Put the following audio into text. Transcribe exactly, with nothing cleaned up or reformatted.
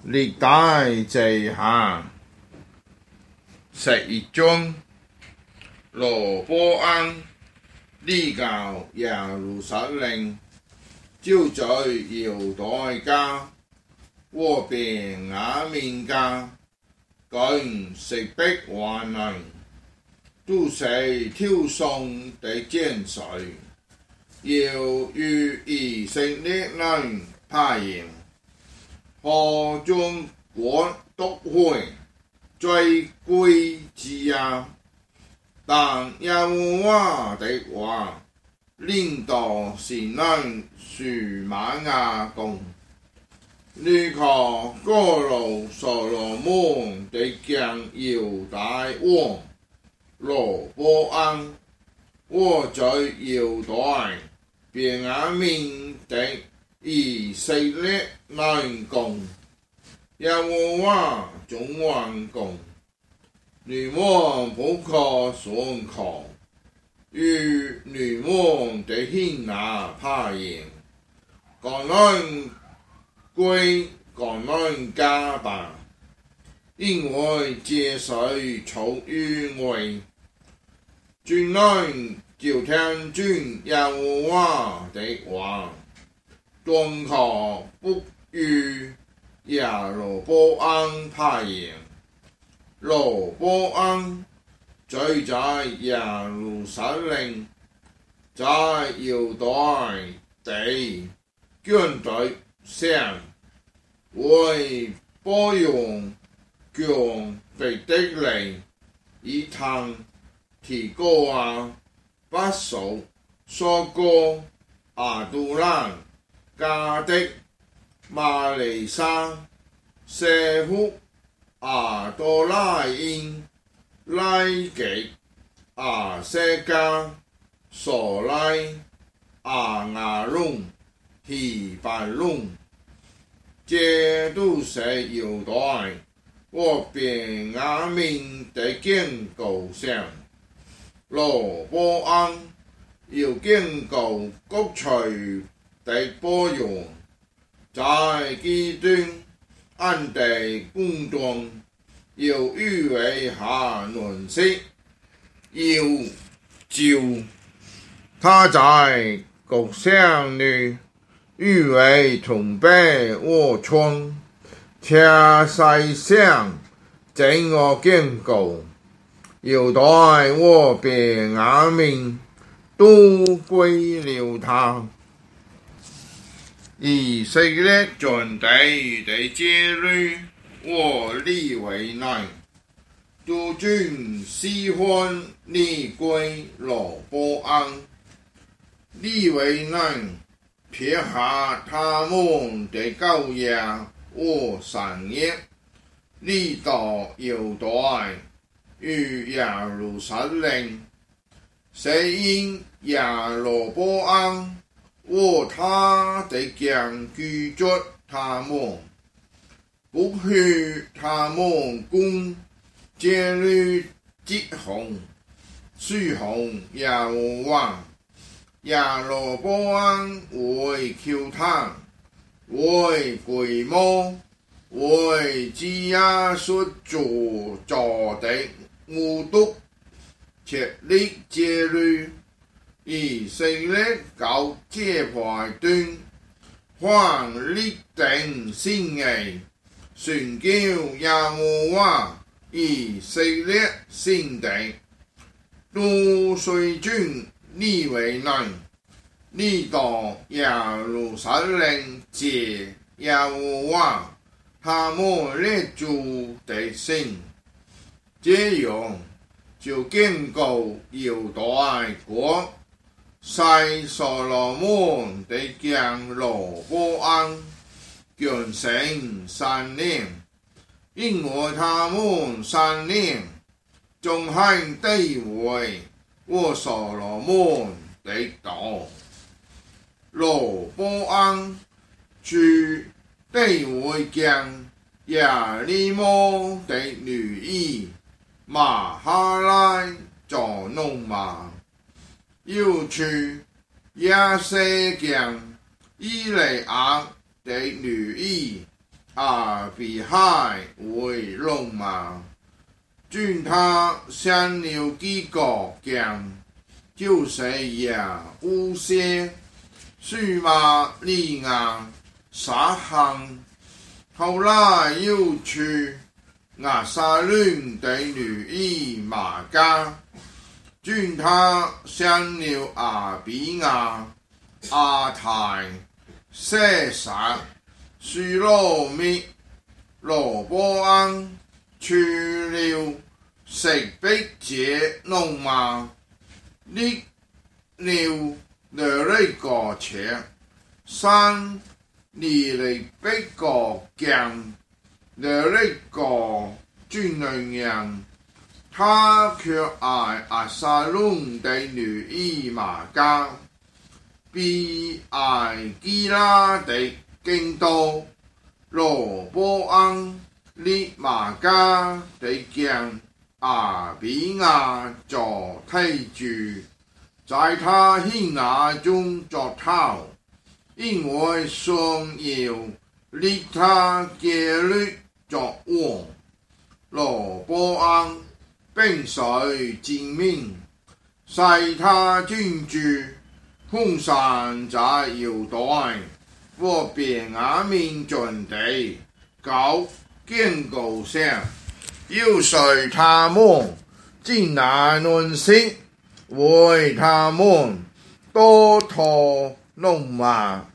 历代志下十一章，罗波安离教耶路撒冷，就在犹大家和便雅悯家，跟食逼患難，都是挑送的戰士，要與以色列人拍贏。何將國奪回，最貴之也。但耶和華的話臨到西南書瑪雅宮，你看過了所羅門的將猶大王羅波安，我在猶大便雅憫的以色列人講，耶和華中王講，你們不可信靠，與你們的兄弟拍贏，橄欖歸橄欖家吧，因為這是出於我。眾人就聽見耶和華的話，當可不與耶羅波安拍贏。羅波安追在耶路撒冷，在猶大地軍隊上，為保養強腓的利、以坦、提哥亞、巴數、索哥、亞杜蘭、迦的、瑪利沙、舍夫、亞多拉因、拉吉、亞舍加、索拉、亞亞隆、希伯隆，這都是猶大和便雅憫的堅固上。羅波安要堅固各隨的保養，在極端安地工作，要預備下糧食，要照他在國上裏預備銅杯和槍，且世上整個堅固。猶大和便雅憫都歸了他。以色列全地的節律和利未人都盡喜歡你歸羅波安。利未人撇下他們的狗羊和山野，嚟到猶大與耶路撒冷，是因耶羅波安和他的將拒絕他們，不許他們供節律祭奉，隨從耶和華。耶羅波安為求他，為歸母，為基亞所做做的無毒設立節律，以色列高潔派端，還立定信義，宣教耶和華以色列聖地，都隨眾利未人嚟到耶路撒冷謝耶和華他們列祖的神，這樣就堅固猶大國。使所羅門的將羅波安強盛三年，因為他們三年中行地位和所羅門的道。羅波安娶地位將耶利摩的女兒瑪哈拉做農馬，又娶亞瑟將以利亞的女兒阿比海为龙马，君他相留几个将，就是也无些，须马利亚沙行，后来又去亚沙伦的女儿马家，君他相留阿比亚阿泰射杀。须罗密罗波安去了食必者龙马，呢了了呢个车，三你嚟逼個鏡，了呢個專人人，他卻愛阿沙龍的女兒馬家，比愛基拉的。京都羅波安列馬家的將阿比亞做梯住，在他興雅中作頭，因為想要列他嘅律作王。羅波安並水證明，使他專注空山在腰帶。我便雅明准地搞建构上，要随他们进来论心，为他们多托龙马。